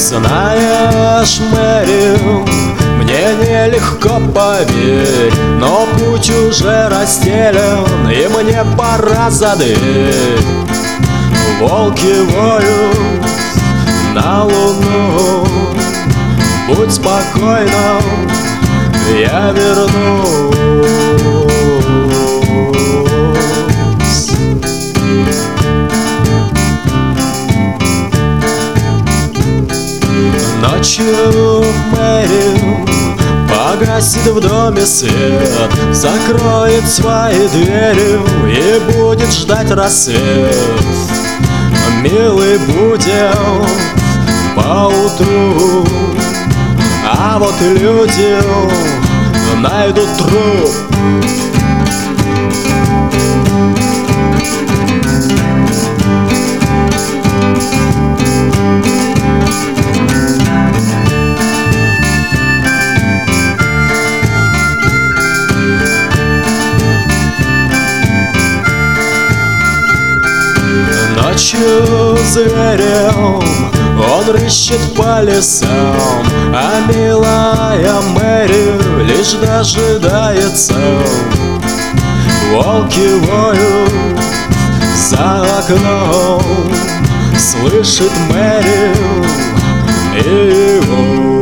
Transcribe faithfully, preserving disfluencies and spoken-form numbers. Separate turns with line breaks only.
Знаешь, Мэри, мне нелегко, поверь, но путь уже расстелен, и мне пора за дверь. Волки воют на луну, будь спокойна, я вернусь. Ночью Мэри погасит в доме свет, закроет свои двери и будет ждать рассвет. Милый будет поутру, а вот люди найдут труп. Ночью зверем он рыщет по лесам, а милая Мэри лишь дожидается. Волки воют за окном, слышит Мэри и его.